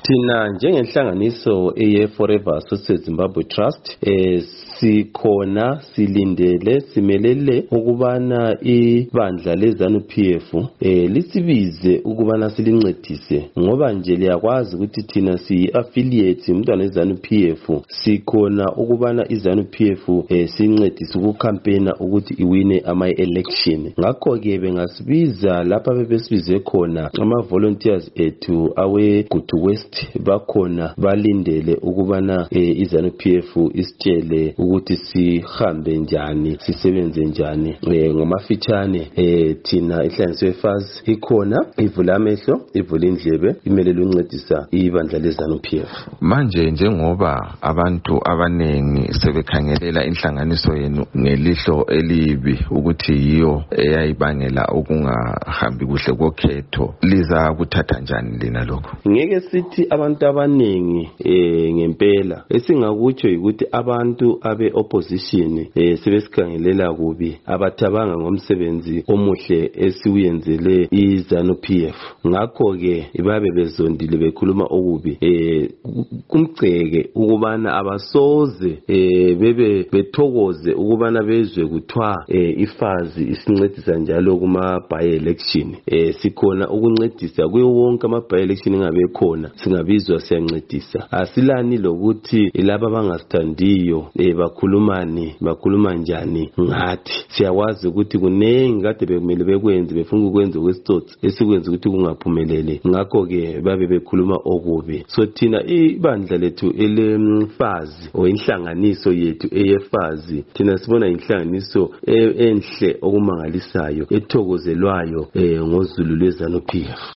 Thina njengenhlanganiso eye-Forever Associates Zimbabwe Trust sikhona silindele simelele ukubana ibandla leZANU-PF lisibize ukubana silincedise ngoba nje liyakwazi ukuthi thina si-affiliate umntwana weZANU-PF sikhona ukubana iZANU-PF sincedise ukucampaigna ukuthi iwine ama-election. Ngakho ke bengasibiza lapha bebesibize khona ama-volunteers ethu awe-Gutu West bakhona balindele ukubana iZANU-PF isitshele ukuthi sihambe njani sisebenze njani. Ngomafitshane thina ihlanganiso yeFAZ ikhona ivula amehlo ivula indlebe imelele uncedisa ibandla leZANU-PF. Manje njengoba abantu abanengi sebekhangelela inhlanganiso yenu ngelihlo elibi ukuthi yiyo eyayibangela ukungahambi kuhle kokhetho, liza kuthatha njani lina lokho? Ngeke sithi abantu abanengi ngempela, esingakutsho ukuthi abantu abe-opposition sebesikhangelela kubi, abathabanga ngomsebenzi omuhle esiwuyenzele iZANU-PF. Ngakho-ke babe bezondile bekhuluma okubi. Kumgceke ukubana abasoze bethokoze ukubana bezwe kuthiwa iFAZ isincedisa njalo kuma-by-election. Sikhona ukuncedisa kuyo wonke ama-by-election engabe khona, singabizwa siyancedisa. Asilani lokuthi laba abangasithandiyo bakhuluma njani ngathi. Siyakwazi ukuthi kunengi kade bekumele bekwenze befuna ukwenza okwesitsotsi esikwenza ukuthi kungaphumelele. Ngakho-ke babe bekhuluma okubi. So thina ibandla lethu eleFAZ o inhlanganiso yethu eyeFAZ thina sibona inhlanganiso enhle okumangalisayo ethokozelwayo ngozulu lweZANU-PF.